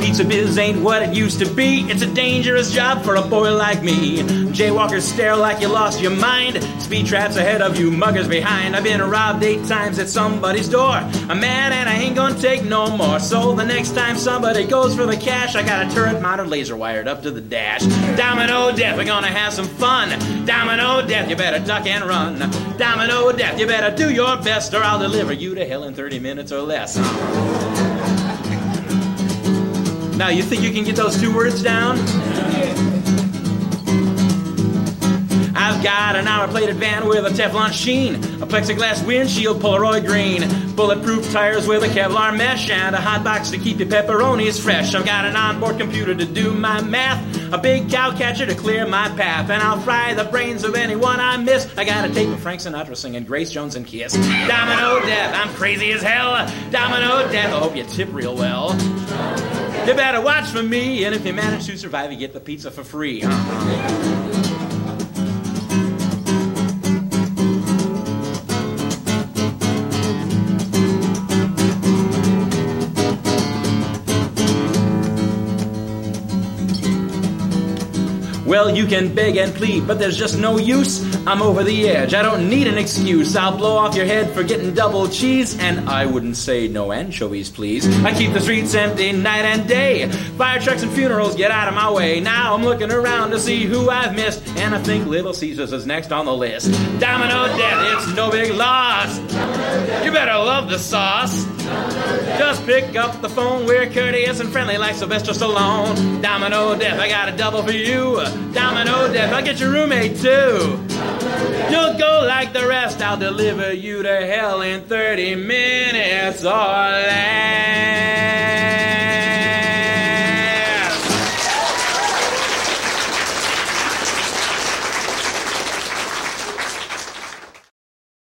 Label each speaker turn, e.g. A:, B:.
A: pizza biz ain't what it used to be. It's a dangerous job for a boy like me. Jaywalkers stare like you lost your mind. Speed traps ahead of you, muggers behind. I've been robbed 8 times at somebody's door. I'm mad and I ain't gonna take no more. So the next time somebody goes for the cash, I got a turret-mounted laser wired up to the dash. Domino Death, we're gonna have some fun. Domino Death, you better duck and run. Domino Death, you better do your best, or I'll deliver you to hell in 30 minutes or less. Now, you think you can get those 2 words down? I've got an armor-plated van with a Teflon sheen, a plexiglass windshield, Polaroid green, bulletproof tires with a Kevlar mesh, and a hot box to keep your pepperonis fresh. I've got an onboard computer to do my math, a big cow catcher to clear my path, and I'll fry the brains of anyone I miss. I got a tape of Frank Sinatra singing Grace Jones and Kiss. Domino Death, I'm crazy as hell. Domino Death, I hope you tip real well. You better watch for me, and if you manage to survive, you get the pizza for free. Well, you can beg and plead, but there's just no use. I'm over the edge, I don't need an excuse. I'll blow off your head for getting double cheese, and I wouldn't say no anchovies, please. I keep the streets empty night and day. Fire trucks and funerals get out of my way. Now I'm looking around to see who I've missed, and I think Little Caesars is next on the list. Domino Death, it's no big loss. You better love the sauce. Just pick up the phone, we're courteous and friendly like Sylvester Stallone. Domino Death, I got a double for you. Domino Death, I'll get your roommate too. You'll go like the rest, I'll deliver you to hell in 30 minutes or less.